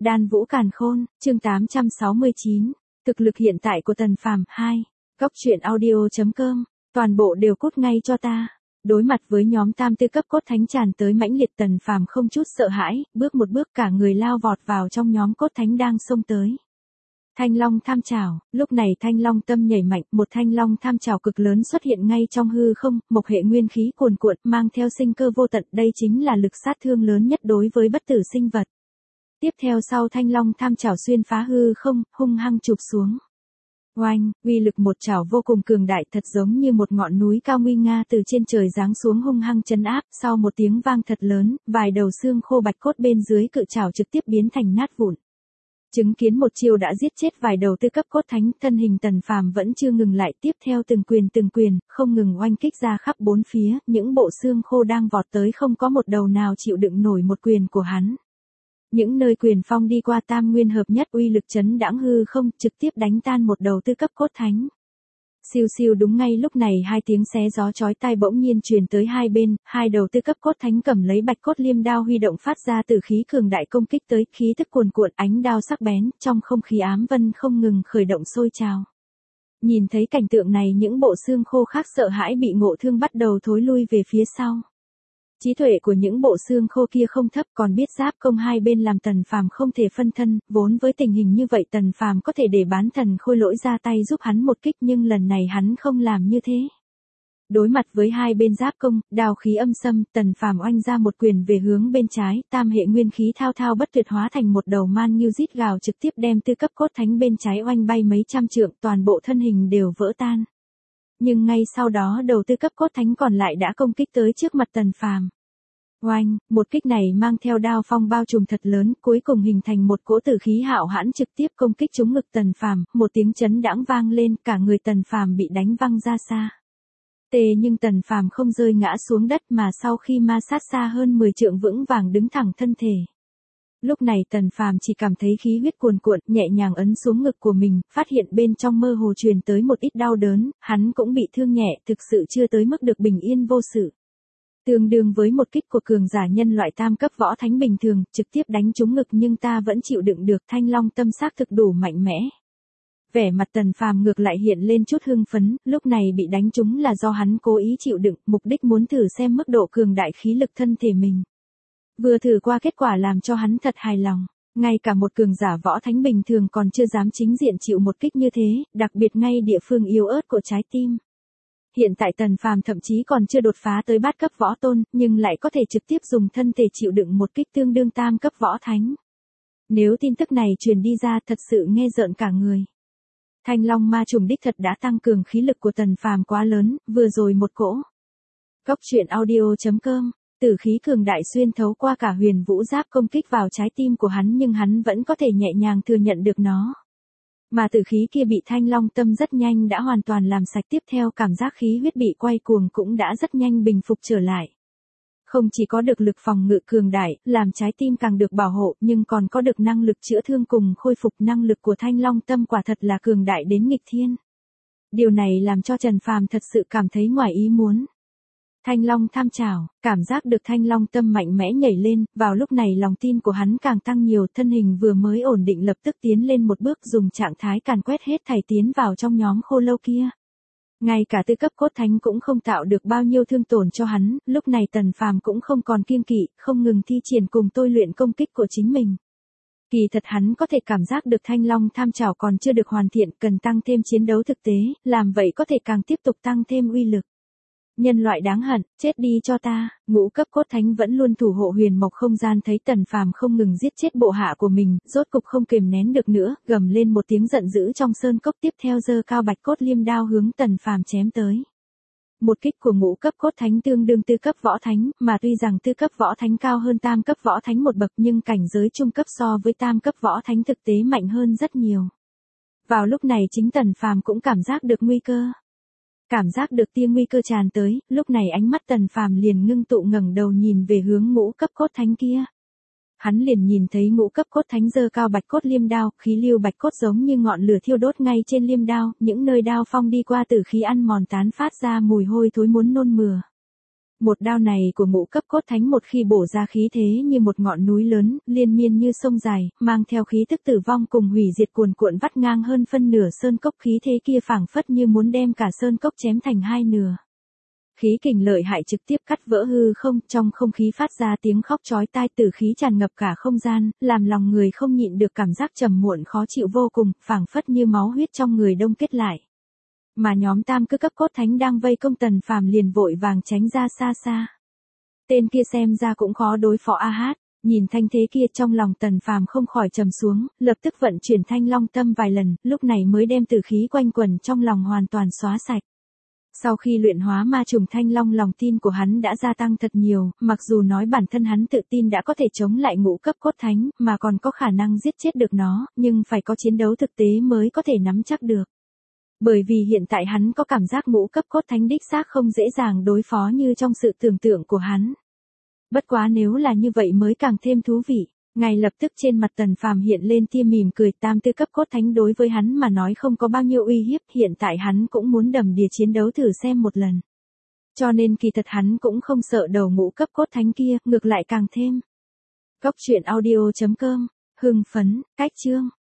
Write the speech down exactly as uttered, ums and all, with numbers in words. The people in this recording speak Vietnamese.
Đan Vũ Càn Khôn, chương tám trăm sáu mươi chín. Thực lực hiện tại của Tần Phàm hai. Góc truyện audio chấm com. Toàn bộ đều cút ngay cho ta. Đối mặt với nhóm tam tư cấp cốt thánh tràn tới mãnh liệt, Tần Phàm không chút sợ hãi, bước một bước cả người lao vọt vào trong nhóm cốt thánh đang xông tới. Thanh Long Tham Trảo, lúc này Thanh Long tâm nhảy mạnh, một Thanh Long Tham Trảo cực lớn xuất hiện ngay trong hư không, mộc hệ nguyên khí cuồn cuộn, mang theo sinh cơ vô tận, đây chính là lực sát thương lớn nhất đối với bất tử sinh vật. Tiếp theo sau Thanh Long Tham Trảo xuyên phá hư không, hung hăng chụp xuống. Oanh, uy lực một trảo vô cùng cường đại, thật giống như một ngọn núi cao nguy nga từ trên trời giáng xuống hung hăng chấn áp, sau một tiếng vang thật lớn, vài đầu xương khô bạch cốt bên dưới cự trảo trực tiếp biến thành nát vụn. Chứng kiến một chiêu đã giết chết vài đầu tư cấp cốt thánh, thân hình Tần Phàm vẫn chưa ngừng lại, tiếp theo từng quyền từng quyền, không ngừng oanh kích ra khắp bốn phía, những bộ xương khô đang vọt tới không có một đầu nào chịu đựng nổi một quyền của hắn. Những nơi quyền phong đi qua tam nguyên hợp nhất, uy lực chấn đãng hư không, trực tiếp đánh tan một đầu tư cấp cốt thánh. Siêu siêu, đúng ngay lúc này hai tiếng xé gió chói tai bỗng nhiên truyền tới hai bên, hai đầu tư cấp cốt thánh cầm lấy bạch cốt liêm đao huy động phát ra từ khí cường đại công kích tới, khí tức cuồn cuộn, ánh đao sắc bén, trong không khí ám vân không ngừng khởi động sôi trào. Nhìn thấy cảnh tượng này, những bộ xương khô khác sợ hãi bị ngộ thương bắt đầu thối lui về phía sau. Trí tuệ của những bộ xương khô kia không thấp, còn biết giáp công hai bên làm Tần Phàm không thể phân thân, vốn với tình hình như vậy Tần Phàm có thể để bán thần khôi lỗi ra tay giúp hắn một kích, nhưng lần này hắn không làm như thế. Đối mặt với hai bên giáp công, đao khí âm xâm, Tần Phàm oanh ra một quyền về hướng bên trái, tam hệ nguyên khí thao thao bất tuyệt hóa thành một đầu man như rít gào trực tiếp đem tư cấp cốt thánh bên trái oanh bay mấy trăm trượng, toàn bộ thân hình đều vỡ tan. Nhưng ngay sau đó đầu tư cấp cốt thánh còn lại đã công kích tới trước mặt Tần Phàm. Oanh, một kích này mang theo đao phong bao trùm thật lớn, cuối cùng hình thành một cỗ tử khí hạo hãn trực tiếp công kích trúng ngực Tần Phàm, một tiếng chấn đãng vang lên, cả người Tần Phàm bị đánh văng ra xa. Tê nhưng Tần Phàm không rơi ngã xuống đất mà sau khi ma sát xa hơn mười trượng vững vàng đứng thẳng thân thể. Lúc này Tần Phàm chỉ cảm thấy khí huyết cuồn cuộn, nhẹ nhàng ấn xuống ngực của mình, phát hiện bên trong mơ hồ truyền tới một ít đau đớn, hắn cũng bị thương nhẹ, thực sự chưa tới mức được bình yên vô sự. Tương đương với một kích của cường giả nhân loại tam cấp võ thánh bình thường, trực tiếp đánh trúng ngực, nhưng ta vẫn chịu đựng được, Thanh Long tâm xác thực đủ mạnh mẽ. Vẻ mặt Tần Phàm ngược lại hiện lên chút hưng phấn, lúc này bị đánh trúng là do hắn cố ý chịu đựng, mục đích muốn thử xem mức độ cường đại khí lực thân thể mình. Vừa thử qua kết quả làm cho hắn thật hài lòng, ngay cả một cường giả võ thánh bình thường còn chưa dám chính diện chịu một kích như thế, đặc biệt ngay địa phương yếu ớt của trái tim. Hiện tại Tần Phàm thậm chí còn chưa đột phá tới bát cấp võ tôn, nhưng lại có thể trực tiếp dùng thân thể chịu đựng một kích tương đương tam cấp võ thánh. Nếu tin tức này truyền đi ra thật sự nghe rợn cả người. Thanh Long ma trùng đích thật đã tăng cường khí lực của Tần Phàm quá lớn, vừa rồi một cỗ. Góc truyện audio chấm com. Tử khí cường đại xuyên thấu qua cả huyền vũ giáp công kích vào trái tim của hắn, nhưng hắn vẫn có thể nhẹ nhàng thừa nhận được nó. Mà tử khí kia bị Thanh Long tâm rất nhanh đã hoàn toàn làm sạch, tiếp theo cảm giác khí huyết bị quay cuồng cũng đã rất nhanh bình phục trở lại. Không chỉ có được lực phòng ngự cường đại, làm trái tim càng được bảo hộ, nhưng còn có được năng lực chữa thương cùng khôi phục, năng lực của Thanh Long tâm quả thật là cường đại đến nghịch thiên. Điều này làm cho Trần Phàm thật sự cảm thấy ngoài ý muốn. Thanh Long Tham Trảo, cảm giác được Thanh Long tâm mạnh mẽ nhảy lên, vào lúc này lòng tin của hắn càng tăng nhiều, thân hình vừa mới ổn định lập tức tiến lên một bước, dùng trạng thái càn quét hết thảy tiến vào trong nhóm khô lâu kia. Ngay cả tư cấp cốt thánh cũng không tạo được bao nhiêu thương tổn cho hắn, lúc này Tần Phàm cũng không còn kiêng kỵ, không ngừng thi triển cùng tôi luyện công kích của chính mình. Kỳ thật hắn có thể cảm giác được Thanh Long Tham Trảo còn chưa được hoàn thiện, cần tăng thêm chiến đấu thực tế, làm vậy có thể càng tiếp tục tăng thêm uy lực. Nhân loại đáng hận, chết đi cho ta. Ngũ cấp cốt thánh vẫn luôn thủ hộ huyền mộc không gian thấy Tần Phàm không ngừng giết chết bộ hạ của mình, rốt cục không kiềm nén được nữa, gầm lên một tiếng giận dữ trong sơn cốc, tiếp theo giơ cao bạch cốt liêm đao hướng Tần Phàm chém tới. Một kích của ngũ cấp cốt thánh tương đương tư cấp võ thánh, mà tuy rằng tư cấp võ thánh cao hơn tam cấp võ thánh một bậc, nhưng cảnh giới trung cấp so với tam cấp võ thánh thực tế mạnh hơn rất nhiều. Vào lúc này chính Tần Phàm cũng cảm giác được nguy cơ. Cảm giác được tia nguy cơ tràn tới, lúc này ánh mắt Tần Phàm liền ngưng tụ, ngẩng đầu nhìn về hướng ngũ cấp cốt thánh kia. Hắn liền nhìn thấy ngũ cấp cốt thánh giơ cao bạch cốt liêm đao, khí lưu bạch cốt giống như ngọn lửa thiêu đốt ngay trên liêm đao, những nơi đao phong đi qua tử khí ăn mòn tán phát ra mùi hôi thối muốn nôn mửa. Một đao này của ngũ cấp cốt thánh một khi bổ ra khí thế như một ngọn núi lớn, liên miên như sông dài, mang theo khí tức tử vong cùng hủy diệt cuồn cuộn vắt ngang hơn phân nửa sơn cốc, khí thế kia phảng phất như muốn đem cả sơn cốc chém thành hai nửa. Khí kình lợi hại trực tiếp cắt vỡ hư không, trong không khí phát ra tiếng khóc chói tai, tử khí tràn ngập cả không gian, làm lòng người không nhịn được cảm giác trầm muộn khó chịu vô cùng, phảng phất như máu huyết trong người đông kết lại. Mà nhóm tam cư cấp cốt thánh đang vây công Tần Phàm liền vội vàng tránh ra xa xa. Tên kia xem ra cũng khó đối phó a hát, nhìn thanh thế kia trong lòng Tần Phàm không khỏi trầm xuống, lập tức vận chuyển Thanh Long Tâm vài lần, lúc này mới đem tử khí quanh quẩn trong lòng hoàn toàn xóa sạch. Sau khi luyện hóa ma trùng Thanh Long, lòng tin của hắn đã gia tăng thật nhiều, mặc dù nói bản thân hắn tự tin đã có thể chống lại ngũ cấp cốt thánh, mà còn có khả năng giết chết được nó, nhưng phải có chiến đấu thực tế mới có thể nắm chắc được. Bởi vì hiện tại hắn có cảm giác ngũ cấp cốt thánh đích xác không dễ dàng đối phó như trong sự tưởng tượng của hắn. Bất quá nếu là như vậy mới càng thêm thú vị. Ngay lập tức trên mặt Tần Phàm hiện lên tia mỉm cười, tam tư cấp cốt thánh đối với hắn mà nói không có bao nhiêu uy hiếp, hiện tại hắn cũng muốn đầm đìa chiến đấu thử xem một lần. Cho nên kỳ thật hắn cũng không sợ đầu ngũ cấp cốt thánh kia, ngược lại càng thêm. Góc truyện audio chấm com, hưng phấn, cách chương.